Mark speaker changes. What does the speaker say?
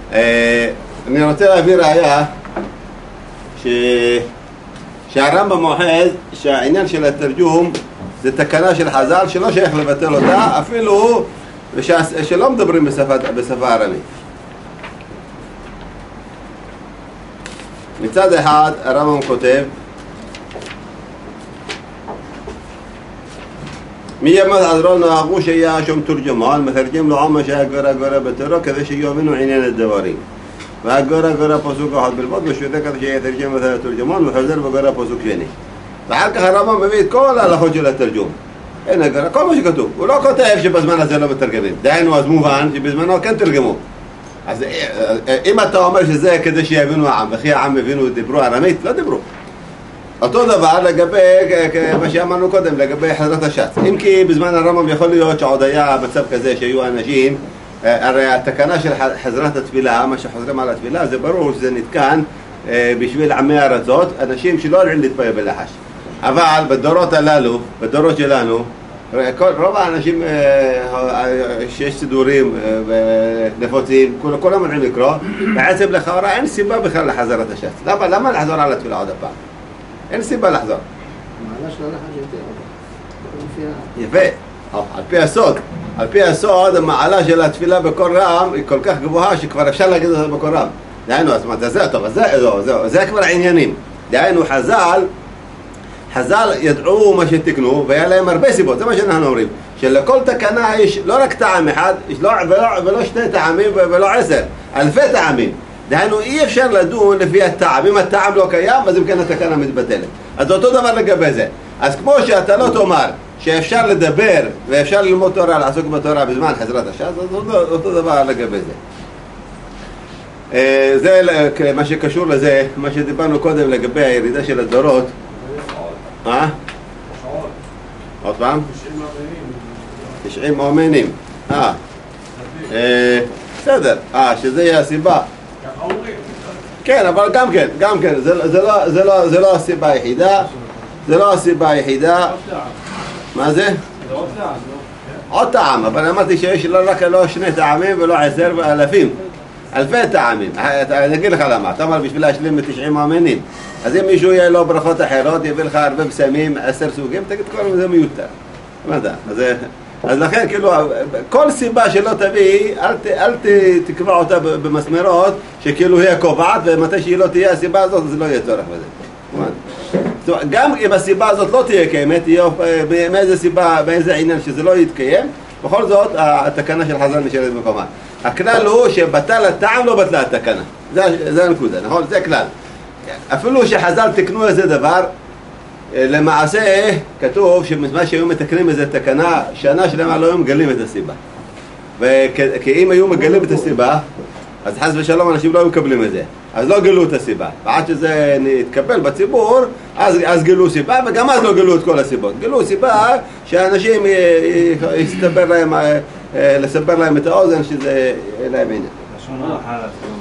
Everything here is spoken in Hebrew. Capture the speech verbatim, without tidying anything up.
Speaker 1: אני רוצה להביא ראיה ש... שהרמב"ם מוחז שהעניין של התרגום זה תקנה של חז"ל שלא שייך לבטל אותה, אפילו שלא מדברים בשפה, בשפה ארמית. מצד אחד הרמב"ם כותב מי ימד עזרו נהגו שיהיה שם תורג'מן, מתרגם לו עמה שהיה גורה גורה בתורה כדי שיבינו עניין הדברים. והגורה גורה פסוק אחד בלבד, ושותה כדי שיתרגם את התורג'מן וחוזר וגורה פסוק שני. ואחר כך הרמב"ם מביא את כל ההלכות של התרגום. אין הגורה, כל מה שכתוב. הוא לא כותב שבזמן הזה לא מתרגמים. דהיינו אז מובן שבזמנו כן תרגמו. אז אם אתה אומר שזה כדי שיבינו העם, וכי העם הבינו דיברו ארמית, לא דיברו. אותו דבר לגבי מה שאמרנו קודם, לגבי חזרת הש"ץ. אם כי בזמן הרמב"ם יכול להיות שעוד היה מצב כזה שהיו אנשים, הרי התקנה של חזרת התפילה, מה שחוזרים על התפילה, זה ברור שזה נתקן בשביל עמי ארצות, אנשים שלא יודעים להתפלל בלחש. אבל בדורות הללו, בדורות שלנו, רוב האנשים שיש סידורים נפוצים, כולם יודעים לקרוא, בעצם לכאורה אין סיבה בכלל לחזרת הש"ץ. למה? למה לחזור על התפילה עוד הפעם? אין סיבה לחזור.
Speaker 2: מעלה של הלחש יותר.
Speaker 1: יפה. על פי הסוד. על פי הסוד, המעלה של התפילה בקול רם היא כל כך גבוהה שכבר אפשר להגיד אותה בקול רם. דהיינו, אז מה זה טוב, אז זה, זה כבר העניינים. דהיינו, חז"ל, חז"ל ידעו מה שתקנו, והיה להם הרבה סיבות. זה מה שאנחנו אומרים. שלכל תקנה יש לא רק טעם אחד, יש לא, ולא, ולא שני טעמים ולא עשר, אלפי טעמים. דהיינו, אי אפשר לדון לפי הטעם. אם הטעם לא קיים, אז אם כן התקנה מתבטלת. אז אותו דבר לגבי זה. אז כמו שאתה לא תאמר שאפשר לדבר ואפשר ללמוד תורה, לעסוק בתורה בזמן חזרת הש"ץ, אז אותו, אותו דבר לגבי זה. זה מה שקשור לזה, מה שדיברנו קודם לגבי הירידה של הדורות. אה? עוד פעם? תשעים מאמינים. אה. בסדר. אה, שזה יהיה הסיבה. כן, אבל גם כן, גם כן, זה, זה, לא, זה, לא, זה לא הסיבה היחידה, זה לא הסיבה היחידה. מה זה?
Speaker 3: זה עוד טעם,
Speaker 1: עוד טעם, אבל אמרתי שיש לא רק לא שני טעמים ולא עשר ואלפים, אלפי טעמים. אני אגיד לך למה, אתה אומר בשביל להשלים את תשעים מאמינים. אז אם מישהו יהיה לו ברכות אחרות, יביא לך הרבה בשמים, עשר סוגים, תגיד כל זה מיותר. מה אתה? אז... אז לכן, כאילו, כל סיבה שלא תביא, אל, אל תקבע אותה במסמרות, שכאילו היא קובעת, ומתי שהיא לא תהיה הסיבה הזאת, אז לא יהיה צורך בזה. גם אם הסיבה הזאת לא תהיה קיימת, מאיזה סיבה, באיזה עניין שזה לא יתקיים, בכל זאת, התקנה של חז"ל נשארת במקומה. הכלל הוא שבטל הטעם לא בטלה התקנה. זה, זה הנקודה, נכון? זה כלל. אפילו שחז"ל תקנו איזה דבר, למעשה כתוב שמה שהיו מתקנים איזה תקנה, שנה שלמה לא היו מגלים את הסיבה. וכי אם היו מגלים את הסיבה, אז חס ושלום אנשים לא היו מקבלים את זה. אז לא גילו את הסיבה. ועד שזה נתקבל בציבור, אז, אז גילו סיבה, וגם אז לא גילו את כל הסיבות. גילו סיבה שהאנשים יסתבר להם, לסבר להם את האוזן שזה להם עניין.